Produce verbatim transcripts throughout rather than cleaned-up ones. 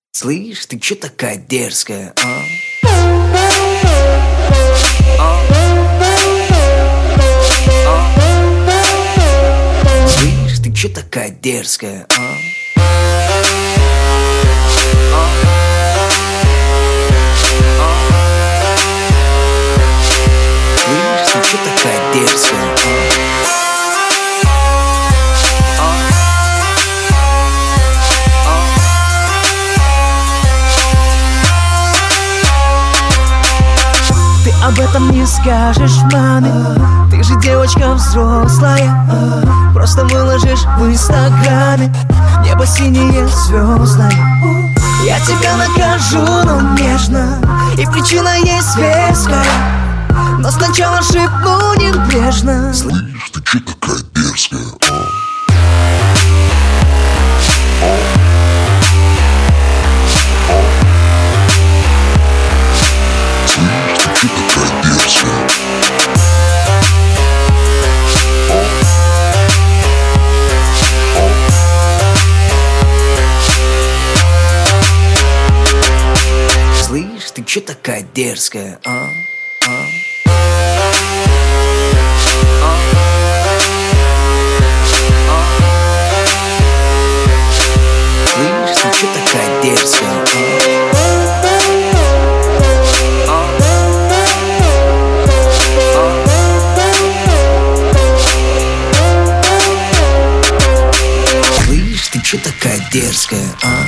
Слышь, ты чё такая дерзкая, а? Слышь, ты чё такая дерзкая, а? Слышь, ты чё такая дерзкая, а? Ты об этом не скажешь маме, ты же девочка взрослая. Просто выложишь в инстаграме небо синее звездное. Я тебя накажу, но нежно, и причина есть веская, но сначала шепну небрежно. Слышь, ты чё такая дерзкая, а? Слышь, ты чё такая дерзкая, а? А? Слышь, ты чё такая дерзкая, а? Слышь, ты чё такая дерзкая, а?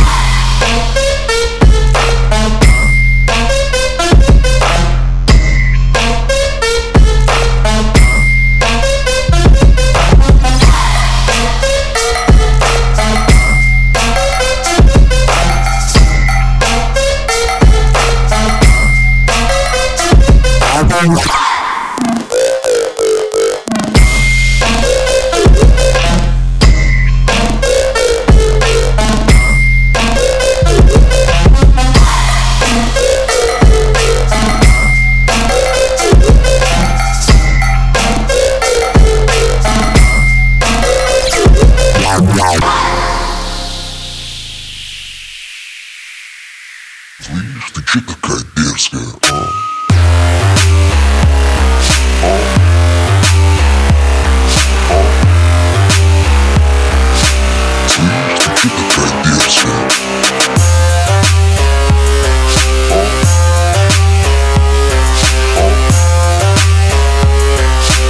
Слышь, ты чё такая дерзкая, а?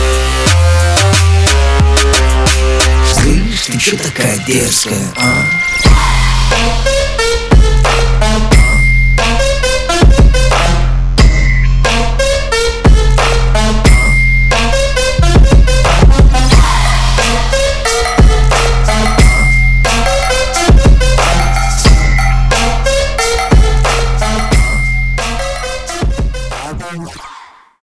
Слышь, ты чё такая дерзкая, а?